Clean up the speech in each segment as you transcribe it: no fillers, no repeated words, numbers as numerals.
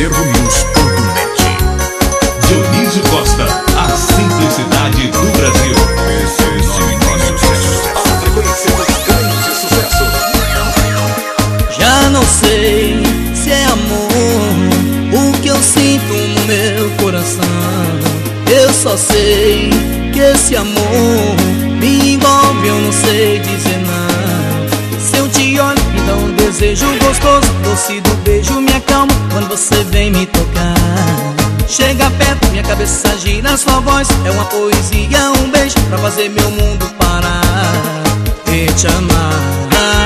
acervonews.net. Dionísio Costa, a simplicidade do Brasil. Esse é sucesso. A frequência dos grandes sucessos. Já não sei se é amor o que eu sinto no meu coração. Eu só sei que esse amor me envolve, eu não sei dizer não. Se eu te olho, me dá um desejo gostoso, doce do beijo me acalma quando você vem me tocar. Chega perto, minha cabeça gira, sua voz é uma poesia, um beijo pra fazer meu mundo parar e te amar.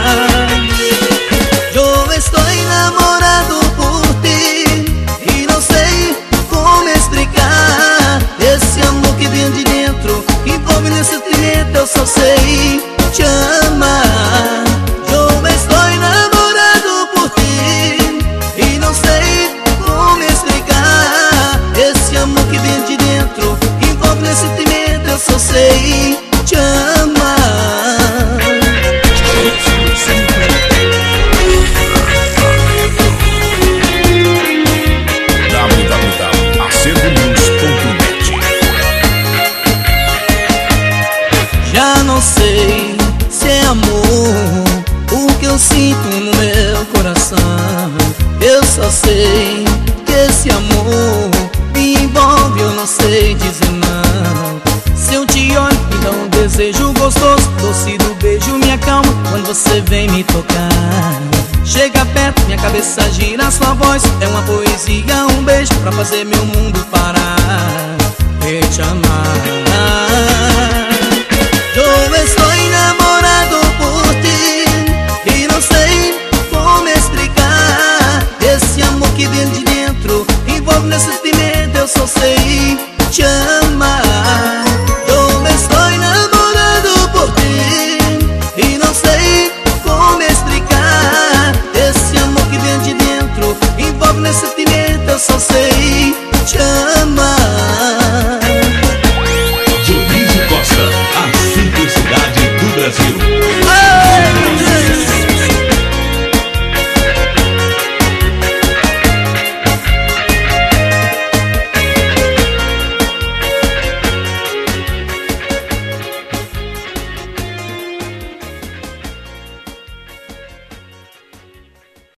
Eu estou enamorado por ti e não sei como explicar esse amor que vem de dentro, envolve nesse sentimento, eu só sei te amar. Eu estou enamorado por ti e não sei como explicar esse amor que vem de dentro, envolve nesse sentimento, eu só sei te amar. www.acervonews.net. Já não sei se é amor o que eu sinto no meu coração. Eu só sei que esse amor me envolve, eu não sei dizer não. Se eu te olho, me dá um desejo gostoso, doce do beijo me acalma quando você vem me tocar. Chega perto, minha cabeça gira, sua voz é uma poesia, um beijo pra fazer meu mundo parar e te amar.